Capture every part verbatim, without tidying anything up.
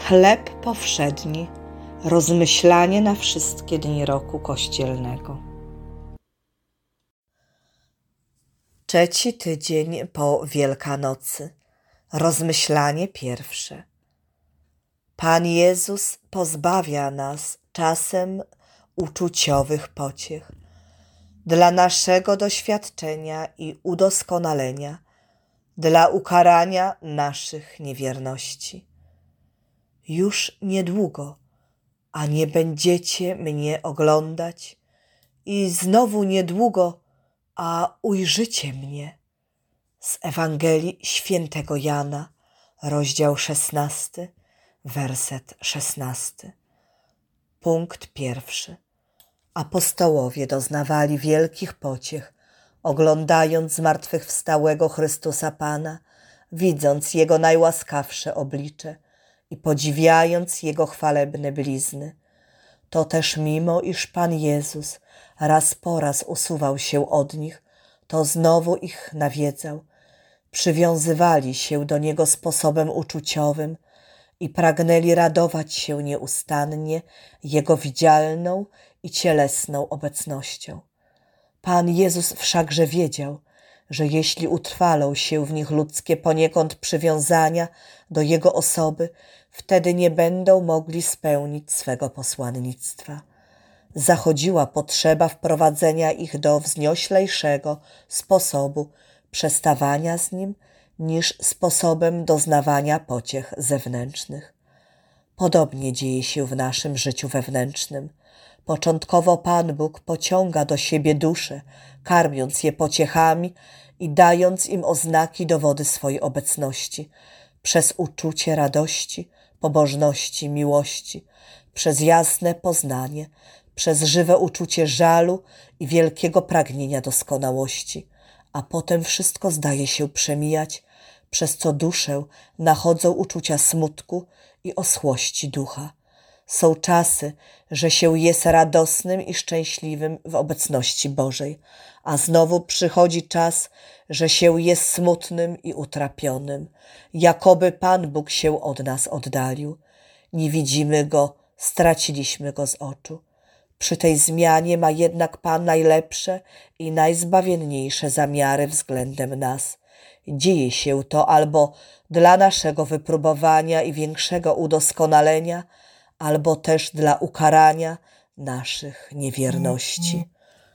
Chleb powszedni. Rozmyślanie na wszystkie dni roku kościelnego. Trzeci tydzień po Wielkanocy. Rozmyślanie pierwsze. Pan Jezus pozbawia nas czasem uczuciowych pociech. Dla naszego doświadczenia i udoskonalenia, dla ukarania naszych niewierności. Już niedługo, a nie będziecie mnie oglądać i znowu niedługo, a ujrzycie mnie. Z Ewangelii Świętego Jana, rozdział szesnasty, werset szesnasty. Punkt pierwszy. Apostołowie doznawali wielkich pociech, oglądając zmartwychwstałego Chrystusa Pana, widząc Jego najłaskawsze oblicze i podziwiając Jego chwalebne blizny. To też mimo, iż Pan Jezus raz po raz usuwał się od nich, to znowu ich nawiedzał. Przywiązywali się do Niego sposobem uczuciowym i pragnęli radować się nieustannie Jego widzialną i cielesną obecnością. Pan Jezus wszakże wiedział, że jeśli utrwalą się w nich ludzkie poniekąd przywiązania do Jego osoby, wtedy nie będą mogli spełnić swego posłannictwa. Zachodziła potrzeba wprowadzenia ich do wznioślejszego sposobu przestawania z Nim niż sposobem doznawania pociech zewnętrznych. Podobnie dzieje się w naszym życiu wewnętrznym. Początkowo Pan Bóg pociąga do siebie dusze, karmiąc je pociechami i dając im oznaki dowody swojej obecności, przez uczucie radości, pobożności, miłości, przez jasne poznanie, przez żywe uczucie żalu i wielkiego pragnienia doskonałości, a potem wszystko zdaje się przemijać, przez co duszę nachodzą uczucia smutku i oschłości ducha. Są czasy, że się jest radosnym i szczęśliwym w obecności Bożej, a znowu przychodzi czas, że się jest smutnym i utrapionym, jakoby Pan Bóg się od nas oddalił. Nie widzimy Go, straciliśmy Go z oczu. Przy tej zmianie ma jednak Pan najlepsze i najzbawienniejsze zamiary względem nas. Dzieje się to albo dla naszego wypróbowania i większego udoskonalenia, albo też dla ukarania naszych niewierności.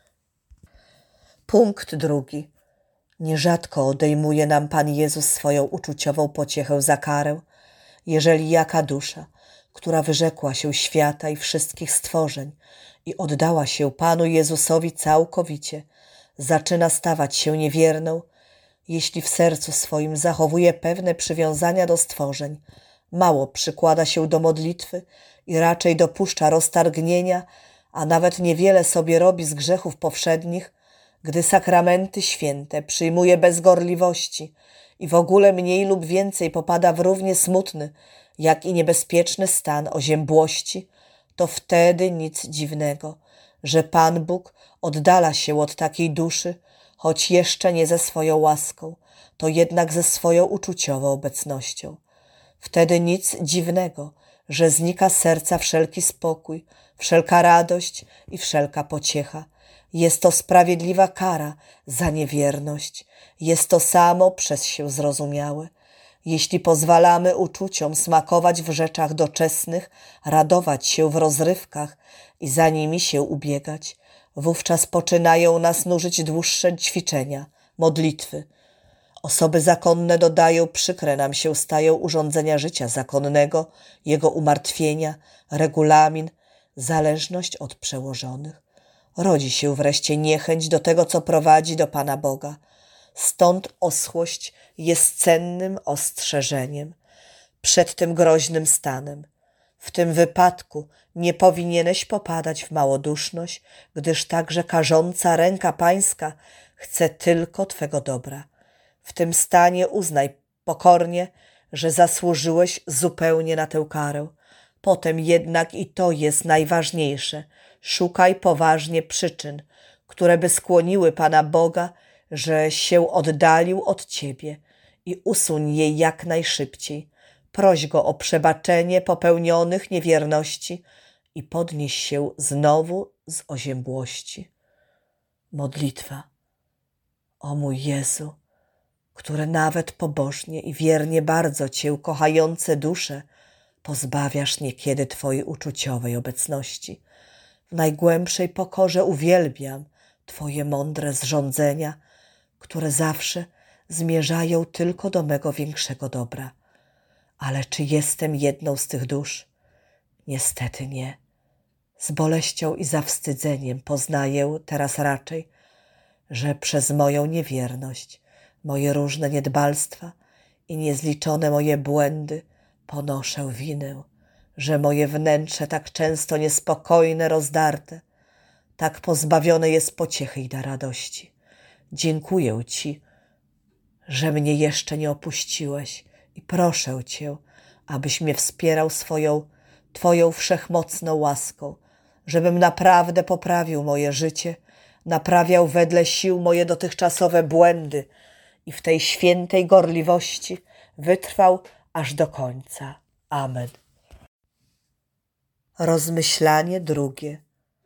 Punkt drugi. Nierzadko odejmuje nam Pan Jezus swoją uczuciową pociechę za karę, jeżeli jaka dusza, która wyrzekła się świata i wszystkich stworzeń i oddała się Panu Jezusowi całkowicie, zaczyna stawać się niewierną, jeśli w sercu swoim zachowuje pewne przywiązania do stworzeń, mało przykłada się do modlitwy i raczej dopuszcza roztargnienia, a nawet niewiele sobie robi z grzechów powszednich, gdy sakramenty święte przyjmuje bez gorliwości i w ogóle mniej lub więcej popada w równie smutny, jak i niebezpieczny stan oziębłości, to wtedy nic dziwnego, że Pan Bóg oddala się od takiej duszy, choć jeszcze nie ze swoją łaską, to jednak ze swoją uczuciową obecnością. Wtedy nic dziwnego, że znika z serca wszelki spokój, wszelka radość i wszelka pociecha. Jest to sprawiedliwa kara za niewierność. Jest to samo przez się zrozumiałe. Jeśli pozwalamy uczuciom smakować w rzeczach doczesnych, radować się w rozrywkach i za nimi się ubiegać, wówczas poczynają nas nużyć dłuższe ćwiczenia, modlitwy. Osoby zakonne dodają, przykre nam się stają urządzenia życia zakonnego, jego umartwienia, regulamin, zależność od przełożonych. Rodzi się wreszcie niechęć do tego, co prowadzi do Pana Boga. Stąd oschłość jest cennym ostrzeżeniem przed tym groźnym stanem. W tym wypadku nie powinieneś popadać w małoduszność, gdyż także karząca ręka Pańska chce tylko Twego dobra. W tym stanie uznaj pokornie, że zasłużyłeś zupełnie na tę karę. Potem jednak i to jest najważniejsze. Szukaj poważnie przyczyn, które by skłoniły Pana Boga, że się oddalił od Ciebie i usuń je jak najszybciej. proś Go o przebaczenie popełnionych niewierności i podnieś się znowu z oziębłości. Modlitwa. O mój Jezu, który nawet pobożnie i wiernie bardzo Cię kochające dusze pozbawiasz niekiedy Twojej uczuciowej obecności. W najgłębszej pokorze uwielbiam Twoje mądre zrządzenia, które zawsze zmierzają tylko do mego większego dobra. Ale czy jestem jedną z tych dusz? Niestety nie. Z boleścią i zawstydzeniem poznaję teraz raczej, że przez moją niewierność, moje różne niedbalstwa i niezliczone moje błędy ponoszę winę, że moje wnętrze tak często niespokojne, rozdarte, tak pozbawione jest pociechy i radości. Dziękuję Ci, że mnie jeszcze nie opuściłeś i proszę Cię, abyś mnie wspierał swoją, Twoją wszechmocną łaską, żebym naprawdę poprawił moje życie, naprawiał wedle sił moje dotychczasowe błędy i w tej świętej gorliwości wytrwał aż do końca. Amen. Rozmyślanie drugie.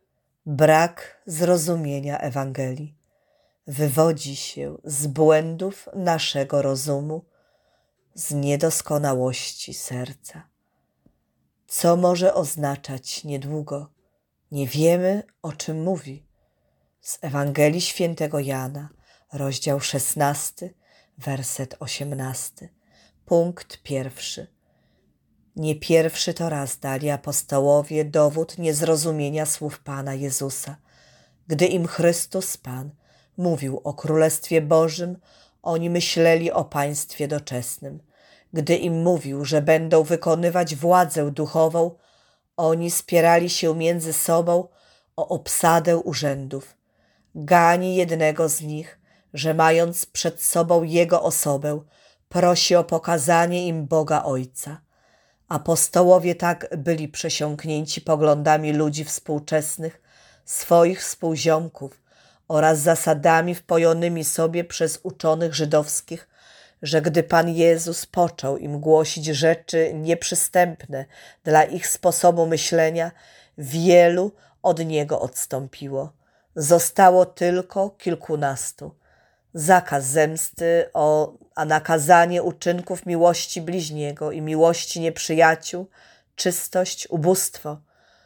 Brak zrozumienia Ewangelii wywodzi się z błędów naszego rozumu, z niedoskonałości serca. Co może oznaczać niedługo? Nie wiemy, o czym mówi. Z Ewangelii Świętego Jana, rozdział szesnasty, werset osiemnasty, punkt pierwszy. Nie pierwszy to raz dali apostołowie dowód niezrozumienia słów Pana Jezusa, gdy im Chrystus Pan mówił o Królestwie Bożym, oni myśleli o państwie doczesnym. Gdy im mówił, że będą wykonywać władzę duchową, oni spierali się między sobą o obsadę urzędów. Gani jednego z nich, że mając przed sobą Jego osobę, prosi o pokazanie im Boga Ojca. Apostołowie tak byli przesiąknięci poglądami ludzi współczesnych, swoich współziomków oraz zasadami wpojonymi sobie przez uczonych żydowskich, że gdy Pan Jezus począł im głosić rzeczy nieprzystępne dla ich sposobu myślenia, wielu od Niego odstąpiło. Zostało tylko kilkunastu. Zakaz zemsty, o, a nakazanie uczynków miłości bliźniego i miłości nieprzyjaciół, czystość, ubóstwo,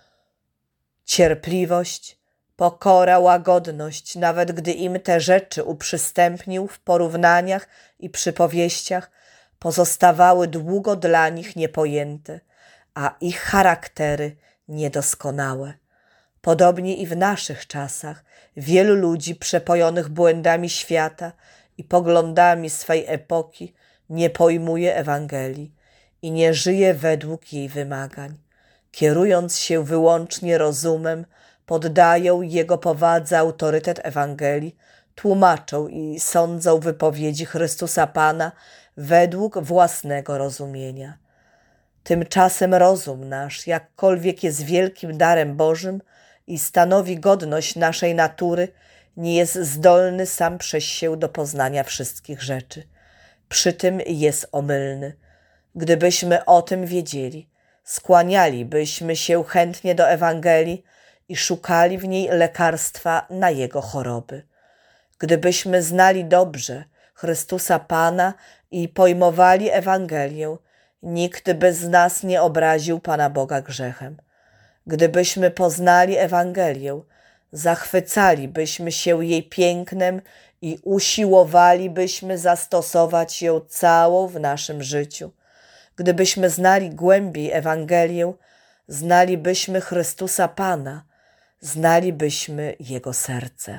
cierpliwość, pokora, łagodność, nawet gdy im te rzeczy uprzystępnił w porównaniach i przypowieściach, pozostawały długo dla nich niepojęte, a ich charaktery niedoskonałe. Podobnie i w naszych czasach wielu ludzi przepojonych błędami świata i poglądami swej epoki nie pojmuje Ewangelii i nie żyje według jej wymagań. Kierując się wyłącznie rozumem, poddają jego powadze autorytet Ewangelii, tłumaczą i sądzą wypowiedzi Chrystusa Pana według własnego rozumienia. Tymczasem rozum nasz, jakkolwiek jest wielkim darem Bożym i stanowi godność naszej natury, nie jest zdolny sam przez się do poznania wszystkich rzeczy. Przy tym jest omylny. Gdybyśmy o tym wiedzieli, skłanialibyśmy się chętnie do Ewangelii i szukali w niej lekarstwa na Jego choroby. Gdybyśmy znali dobrze Chrystusa Pana i pojmowali Ewangelię, nikt by z nas nie obraził Pana Boga grzechem. Gdybyśmy poznali Ewangelię, zachwycalibyśmy się jej pięknem i usiłowalibyśmy zastosować ją całą w naszym życiu. Gdybyśmy znali głębiej Ewangelię, znalibyśmy Chrystusa Pana, znalibyśmy Jego serce.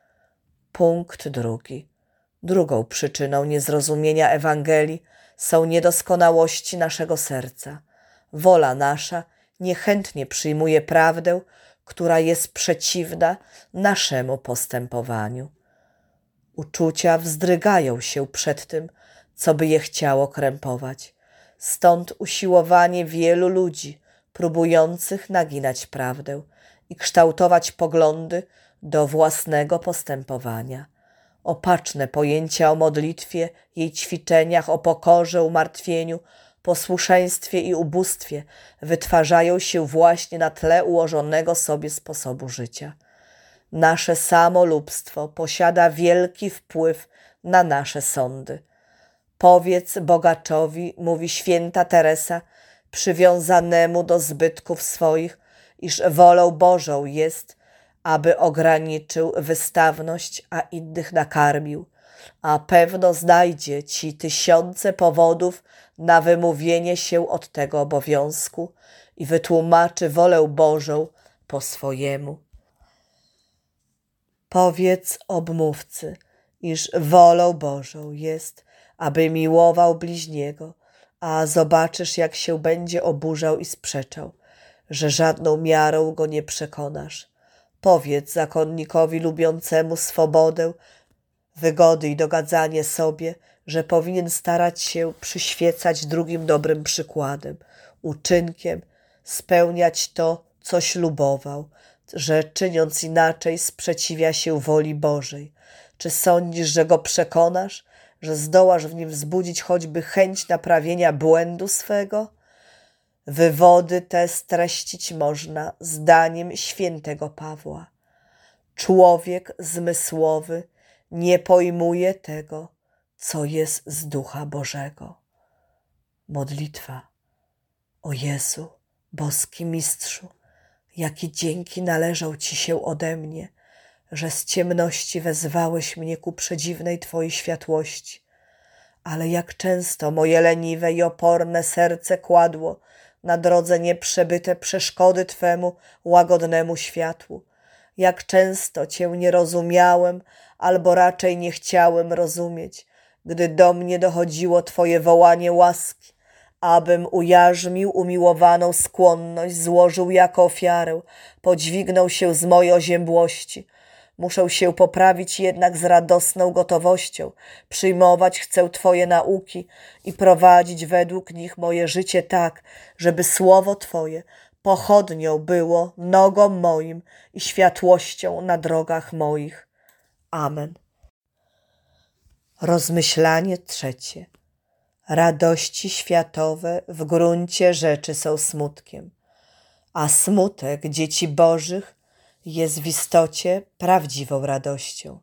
Punkt drugi. Drugą przyczyną niezrozumienia Ewangelii są niedoskonałości naszego serca. Wola nasza niechętnie przyjmuje prawdę, która jest przeciwna naszemu postępowaniu. Uczucia wzdrygają się przed tym, co by je chciało krępować. Stąd usiłowanie wielu ludzi próbujących naginać prawdę i kształtować poglądy do własnego postępowania. Opaczne pojęcia o modlitwie, jej ćwiczeniach, o pokorze, umartwieniu posłuszeństwie i ubóstwie wytwarzają się właśnie na tle ułożonego sobie sposobu życia. Nasze samolubstwo posiada wielki wpływ na nasze sądy. Powiedz bogaczowi, mówi święta Teresa, przywiązanemu do zbytków swoich, iż wolą Bożą jest, aby ograniczył wystawność, a innych nakarmił, a pewno znajdzie ci tysiące powodów na wymówienie się od tego obowiązku i wytłumaczy wolę Bożą po swojemu. Powiedz obmówcy, iż wolą Bożą jest, aby miłował bliźniego, a zobaczysz, jak się będzie oburzał i sprzeczał, że żadną miarą go nie przekonasz. Powiedz zakonnikowi lubiącemu swobodę, wygody i dogadzanie sobie, że powinien starać się przyświecać drugim dobrym przykładem, uczynkiem, spełniać to, co ślubował, że czyniąc inaczej sprzeciwia się woli Bożej. Czy sądzisz, że go przekonasz, że zdołasz w nim wzbudzić choćby chęć naprawienia błędu swego? Wywody te streścić można zdaniem świętego Pawła. Człowiek zmysłowy nie pojmuje tego, co jest z Ducha Bożego. Modlitwa. O Jezu, boski Mistrzu, jakie dzięki należą Ci się ode mnie, że z ciemności wezwałeś mnie ku przedziwnej Twojej światłości. Ale jak często moje leniwe i oporne serce kładło na drodze nieprzebyte przeszkody Twemu łagodnemu światłu. Jak często Cię nie rozumiałem, albo raczej nie chciałem rozumieć, gdy do mnie dochodziło Twoje wołanie łaski, abym ujarzmił umiłowaną skłonność, złożył jako ofiarę, podźwignął się z mojej oziębłości. Muszę się poprawić jednak z radosną gotowością, przyjmować chcę Twoje nauki i prowadzić według nich moje życie tak, żeby słowo Twoje pochodnią było nogom moim i światłością na drogach moich. Amen. Rozmyślanie trzecie. Radości światowe w gruncie rzeczy są smutkiem, a smutek dzieci Bożych jest w istocie prawdziwą radością.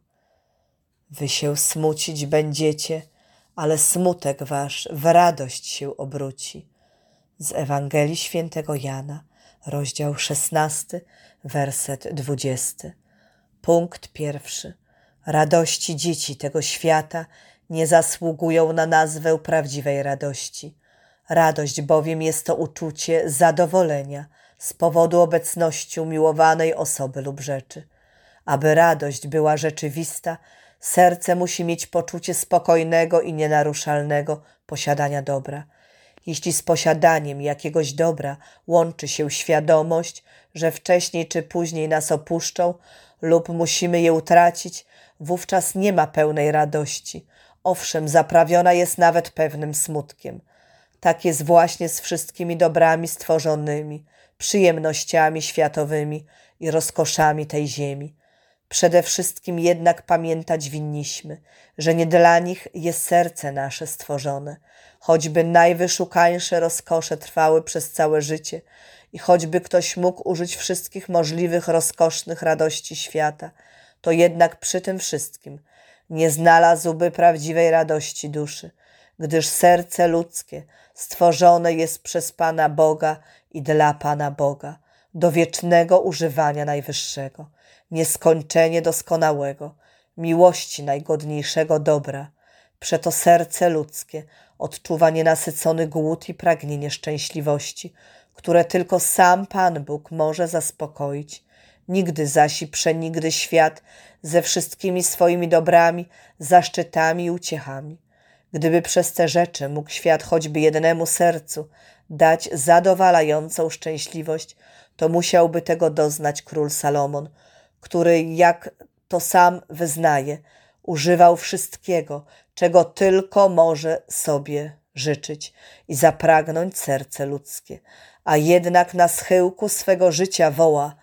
Wy się smucić będziecie, ale smutek wasz w radość się obróci. Z Ewangelii Świętego Jana, rozdział szesnasty, werset dwudziesty. Punkt pierwszy. Radości dzieci tego świata nie zasługują na nazwę prawdziwej radości. Radość bowiem jest to uczucie zadowolenia z powodu obecności umiłowanej osoby lub rzeczy. Aby radość była rzeczywista, serce musi mieć poczucie spokojnego i nienaruszalnego posiadania dobra. Jeśli z posiadaniem jakiegoś dobra łączy się świadomość, że wcześniej czy później nas opuszczą lub musimy je utracić, wówczas nie ma pełnej radości. Owszem, zaprawiona jest nawet pewnym smutkiem. Tak jest właśnie z wszystkimi dobrami stworzonymi, przyjemnościami światowymi i rozkoszami tej ziemi. Przede wszystkim jednak pamiętać winniśmy, że nie dla nich jest serce nasze stworzone, choćby najwyszukańsze rozkosze trwały przez całe życie i choćby ktoś mógł użyć wszystkich możliwych rozkosznych radości świata, to jednak przy tym wszystkim nie znalazłby prawdziwej radości duszy, gdyż serce ludzkie stworzone jest przez Pana Boga i dla Pana Boga, do wiecznego używania najwyższego, nieskończenie doskonałego, miłości najgodniejszego dobra. Przeto serce ludzkie odczuwa nienasycony głód i pragnienie szczęśliwości, które tylko sam Pan Bóg może zaspokoić. Nigdy zaś i przenigdy świat ze wszystkimi swoimi dobrami, zaszczytami i uciechami. Gdyby przez te rzeczy mógł świat choćby jednemu sercu dać zadowalającą szczęśliwość, to musiałby tego doznać król Salomon, który, jak to sam wyznaje, używał wszystkiego, czego tylko może sobie życzyć i zapragnąć serce ludzkie, a jednak na schyłku swego życia woła: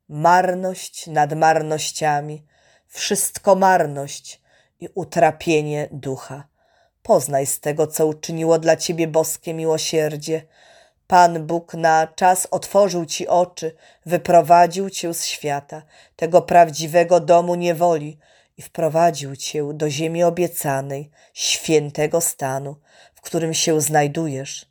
marność nad marnościami, wszystko marność i utrapienie ducha. Poznaj z tego, co uczyniło dla ciebie boskie miłosierdzie. Pan Bóg na czas otworzył ci oczy, wyprowadził cię z świata, tego prawdziwego domu niewoli i wprowadził cię do ziemi obiecanej, świętego stanu, w którym się znajdujesz.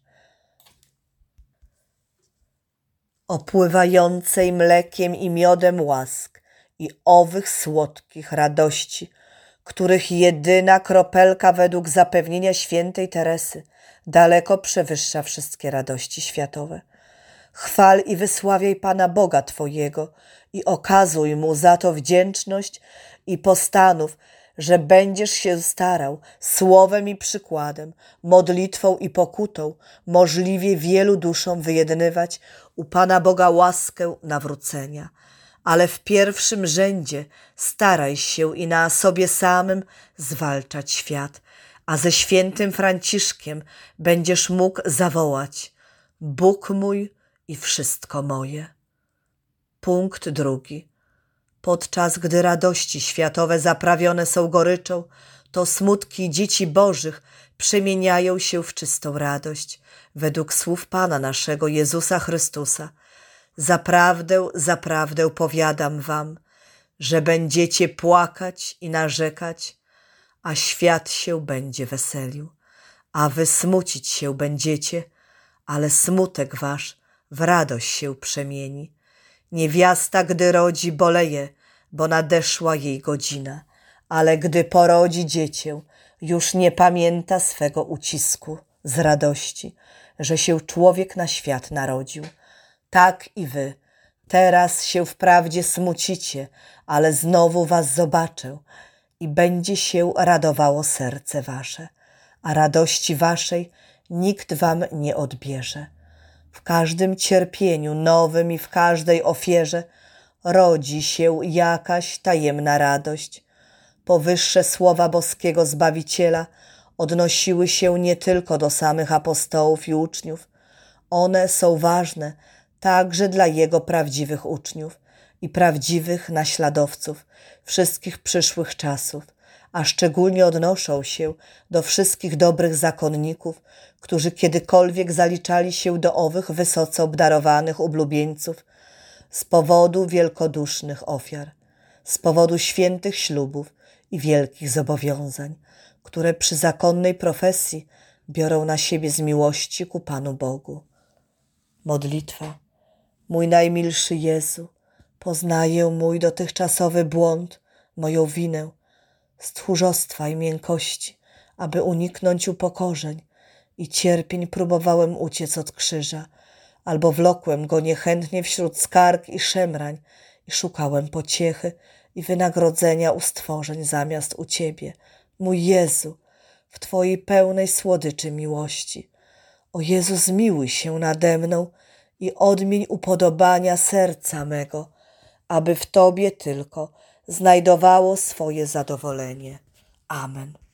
Opływającej mlekiem i miodem łask i owych słodkich radości, których jedyna kropelka według zapewnienia świętej Teresy daleko przewyższa wszystkie radości światowe. Chwal i wysławiaj Pana Boga Twojego i okazuj Mu za to wdzięczność i postanów, że będziesz się starał słowem i przykładem, modlitwą i pokutą możliwie wielu duszom wyjednywać u Pana Boga łaskę nawrócenia. Ale w pierwszym rzędzie staraj się i na sobie samym zwalczać świat, a ze świętym Franciszkiem będziesz mógł zawołać: Bóg mój i wszystko moje. Punkt drugi. Podczas gdy radości światowe zaprawione są goryczą, to smutki dzieci bożych przemieniają się w czystą radość, według słów Pana naszego Jezusa Chrystusa. Zaprawdę, zaprawdę powiadam wam, że będziecie płakać i narzekać, a świat się będzie weselił, a wy smucić się będziecie, ale smutek wasz w radość się przemieni. Niewiasta, gdy rodzi, boleje, bo nadeszła jej godzina, ale gdy porodzi dziecię, już nie pamięta swego ucisku z radości, że się człowiek na świat narodził. Tak i wy, teraz się wprawdzie smucicie, ale znowu was zobaczę i będzie się radowało serce wasze, a radości waszej nikt wam nie odbierze. W każdym cierpieniu nowym i w każdej ofierze rodzi się jakaś tajemna radość. Powyższe słowa boskiego Zbawiciela odnosiły się nie tylko do samych apostołów i uczniów. One są ważne także dla Jego prawdziwych uczniów i prawdziwych naśladowców wszystkich przyszłych czasów, a szczególnie odnoszą się do wszystkich dobrych zakonników, którzy kiedykolwiek zaliczali się do owych wysoce obdarowanych oblubieńców z powodu wielkodusznych ofiar, z powodu świętych ślubów i wielkich zobowiązań, które przy zakonnej profesji biorą na siebie z miłości ku Panu Bogu. Modlitwa. Mój najmilszy Jezu, poznaję mój dotychczasowy błąd, moją winę, z tchórzostwa i miękkości, aby uniknąć upokorzeń i cierpień próbowałem uciec od krzyża, albo wlokłem go niechętnie wśród skarg i szemrań i szukałem pociechy i wynagrodzenia u stworzeń zamiast u Ciebie, mój Jezu, w Twojej pełnej słodyczy miłości. O Jezu, zmiłuj się nade mną i odmień upodobania serca mego, aby w Tobie tylko znajdowało swoje zadowolenie. Amen.